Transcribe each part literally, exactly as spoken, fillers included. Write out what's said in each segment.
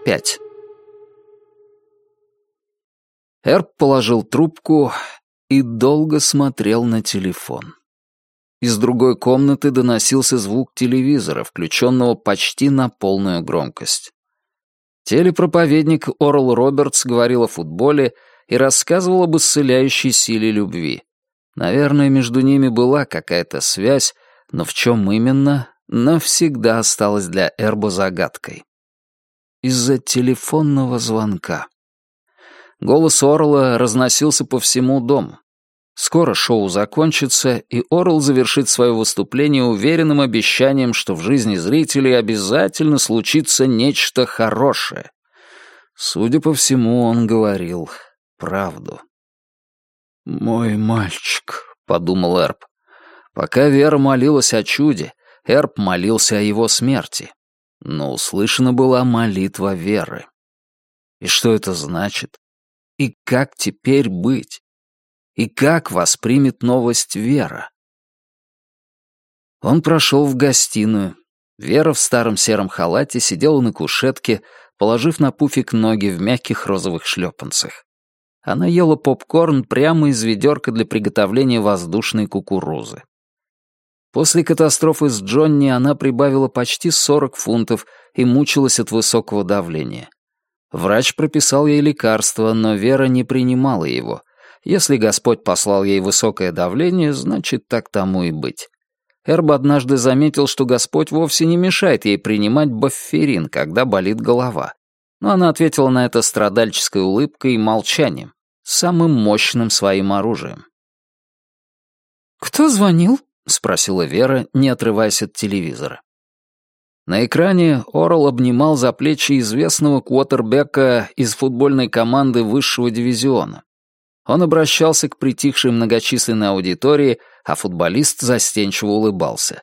пять. Эрб положил трубку и долго смотрел на телефон. Из другой комнаты доносился звук телевизора, включенного почти на полную громкость. Телепроповедник Орл Робертс говорил о футболе и рассказывал об исцеляющей силе любви. Наверное, между ними была какая-то связь, но в чем именно, навсегда осталась для Эрба загадкой. Из-за телефонного звонка. Голос Орла разносился по всему дому. Скоро шоу закончится, и Орл завершит свое выступление уверенным обещанием, что в жизни зрителей обязательно случится нечто хорошее. Судя по всему, он говорил правду. «Мой мальчик», — подумал Эрб. Пока Вера молилась о чуде, Эрб молился о его смерти. Но услышана была молитва Веры. И что это значит? И как теперь быть? И как воспримет новость Вера? Он прошел в гостиную. Вера в старом сером халате сидела на кушетке, положив на пуфик ноги в мягких розовых шлепанцах. Она ела попкорн прямо из ведерка для приготовления воздушной кукурузы. После катастрофы с Джонни она прибавила почти сорок фунтов и мучилась от высокого давления. Врач прописал ей лекарство, но Вера не принимала его. Если Господь послал ей высокое давление, значит, так тому и быть. Эрб однажды заметил, что Господь вовсе не мешает ей принимать бафферин, когда болит голова. Но она ответила на это страдальческой улыбкой и молчанием, самым мощным своим оружием. «Кто звонил?» — спросила Вера, не отрываясь от телевизора. На экране Орл обнимал за плечи известного квотербека из футбольной команды высшего дивизиона. Он обращался к притихшей многочисленной аудитории, а футболист застенчиво улыбался.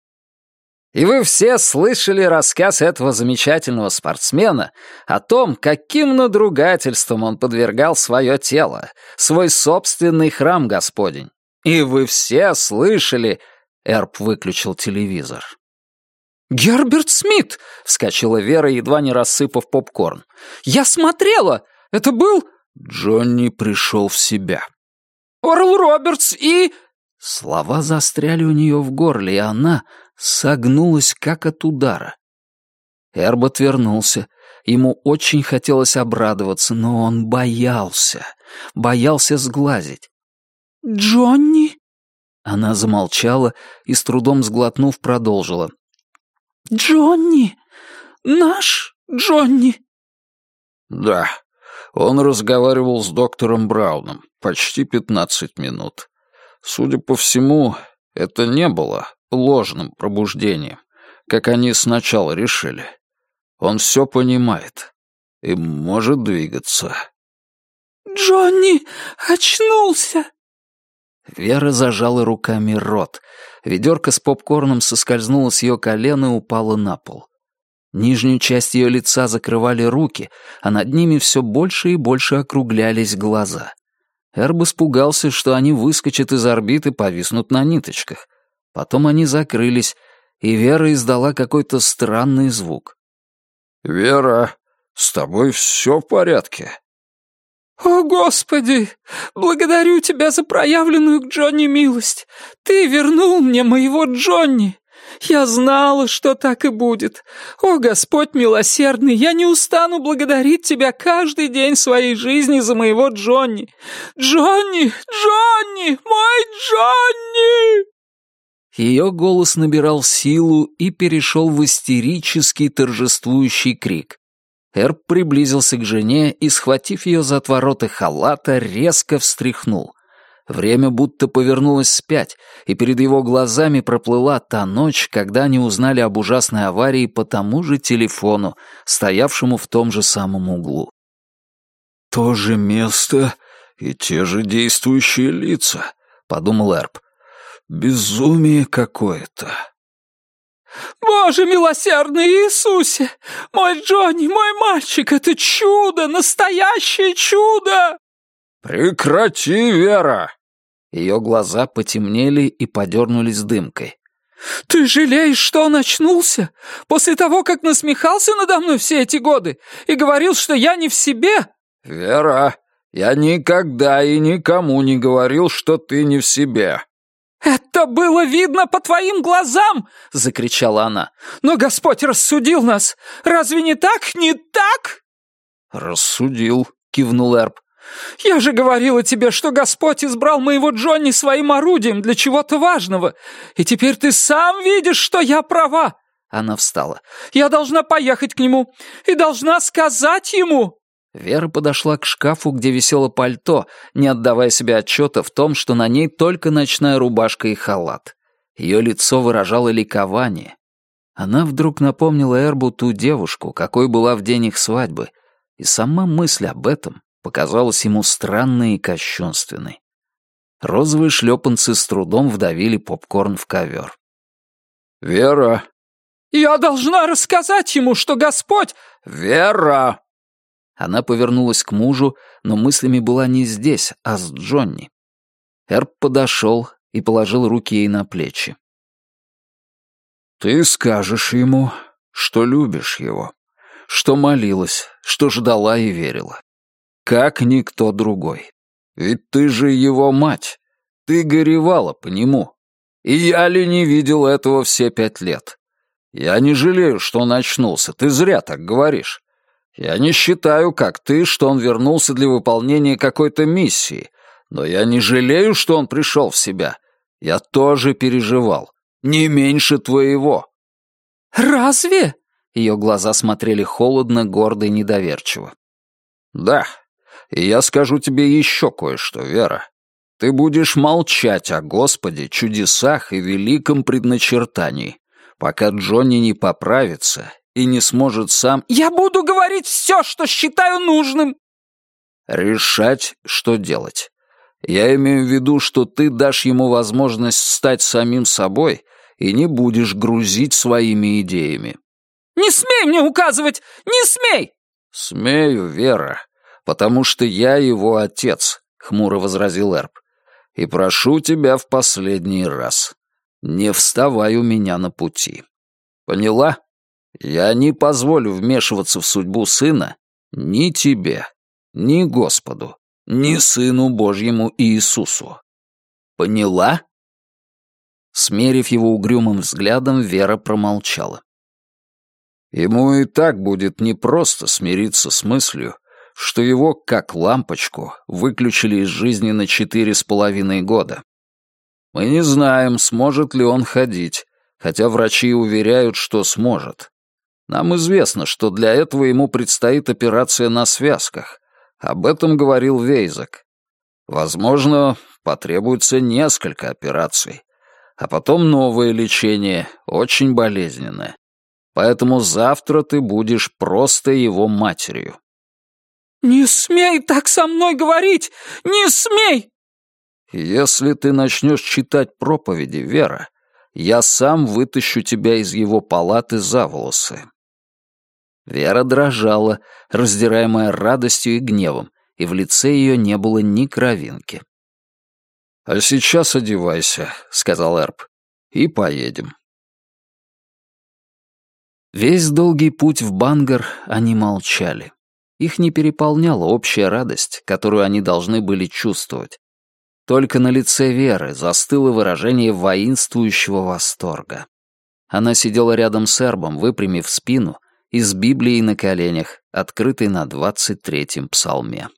И вы все слышали рассказ этого замечательного спортсмена о том, каким надругательством он подвергал свое тело, свой собственный храм Господень. И вы все слышали... Эрб выключил телевизор. «Герберт Смит!» — вскочила Вера, едва не рассыпав попкорн. «Я смотрела! Это был...» Джонни пришел в себя. «Орл Робертс и...» Слова застряли у нее в горле, и она согнулась, как от удара. Эрб отвернулся. Ему очень хотелось обрадоваться, но он боялся. Боялся сглазить. «Джонни?» Она замолчала и, с трудом сглотнув, продолжила. «Джонни! Наш Джонни!» «Да, он разговаривал с доктором Брауном почти пятнадцать минут. Судя по всему, это не было ложным пробуждением, как они сначала решили. Он все понимает и может двигаться». «Джонни очнулся!» Вера зажала руками рот. Ведерко с попкорном соскользнуло с ее колена и упало на пол. Нижнюю часть ее лица закрывали руки, а над ними все больше и больше округлялись глаза. Эрб испугался, что они выскочат из орбит и повиснут на ниточках. Потом они закрылись, и Вера издала какой-то странный звук. «Вера, с тобой все в порядке?» «О, Господи! Благодарю Тебя за проявленную к Джонни милость! Ты вернул мне моего Джонни! Я знала, что так и будет! О, Господь милосердный, я не устану благодарить Тебя каждый день своей жизни за моего Джонни! Джонни! Джонни! Мой Джонни!» Ее голос набирал силу и перешел в истерический торжествующий крик. Эрб приблизился к жене и, схватив ее за отвороты халата, резко встряхнул. Время будто повернулось вспять, и перед его глазами проплыла та ночь, когда они узнали об ужасной аварии по тому же телефону, стоявшему в том же самом углу. «То же место и те же действующие лица», — подумал Эрб. «Безумие какое-то». «Боже милосердный Иисусе! Мой Джонни, мой мальчик, это чудо, настоящее чудо!» «Прекрати, Вера!» Ее глаза потемнели и подернулись дымкой. «Ты жалеешь, что он очнулся? После того, как насмехался надо мной все эти годы и говорил, что я не в себе?» «Вера, я никогда и никому не говорил, что ты не в себе». «Это было видно по твоим глазам!» — закричала она. «Но Господь рассудил нас! Разве не так? Не так?» «Рассудил», — кивнул Эрб. «Я же говорила тебе, что Господь избрал моего Джонни своим орудием для чего-то важного, и теперь ты сам видишь, что я права!» Она встала. «Я должна поехать к нему и должна сказать ему!» Вера подошла к шкафу, где висело пальто, не отдавая себе отчета в том, что на ней только ночная рубашка и халат. Ее лицо выражало ликование. Она вдруг напомнила Эрбу ту девушку, какой была в день их свадьбы, и сама мысль об этом показалась ему странной и кощунственной. Розовые шлепанцы с трудом вдавили попкорн в ковер. «Вера!» «Я должна рассказать ему, что Господь...» «Вера!» Она повернулась к мужу, но мыслями была не здесь, а с Джонни. Эрб подошел и положил руки ей на плечи. «Ты скажешь ему, что любишь его, что молилась, что ждала и верила. Как никто другой. Ведь ты же его мать. Ты горевала по нему. И я ли не видел этого все пять лет? Я не жалею, что он очнулся, ты зря так говоришь. Я не считаю, как ты, что он вернулся для выполнения какой-то миссии, но я не жалею, что он пришел в себя. Я тоже переживал. Не меньше твоего». «Разве?» Ее глаза смотрели холодно, гордо и недоверчиво. «Да, и я скажу тебе еще кое-что, Вера. Ты будешь молчать о Господе, чудесах и великом предначертании, пока Джонни не поправится и не сможет сам...» «Я буду говорить все, что считаю нужным!» «Решать, что делать. Я имею в виду, что ты дашь ему возможность стать самим собой и не будешь грузить своими идеями». «Не смей мне указывать! Не смей!» «Смею, Вера, потому что я его отец», — хмуро возразил Эрб. «И прошу тебя в последний раз, не вставай у меня на пути. Поняла? Я не позволю вмешиваться в судьбу сына ни тебе, ни Господу, ни Сыну Божьему Иисусу. Поняла?» Смерив его угрюмым взглядом, Вера промолчала. Ему и так будет непросто смириться с мыслью, что его, как лампочку, выключили из жизни на четыре с половиной года. Мы не знаем, сможет ли он ходить, хотя врачи уверяют, что сможет. Нам известно, что для этого ему предстоит операция на связках. Об этом говорил Вейзек. Возможно, потребуется несколько операций, а потом новое лечение, очень болезненное. Поэтому завтра ты будешь просто его матерью. «Не смей так со мной говорить! Не смей!» «Если ты начнешь читать проповеди, Вера, я сам вытащу тебя из его палаты за волосы». Вера дрожала, раздираемая радостью и гневом, и в лице ее не было ни кровинки. «А сейчас одевайся», — сказал Эрб, — «и поедем». Весь долгий путь в Бангар они молчали. Их не переполняла общая радость, которую они должны были чувствовать. Только на лице Веры застыло выражение воинствующего восторга. Она сидела рядом с Эрбом, выпрямив спину, и с Библией на коленях, открытой на двадцать третьем псалме.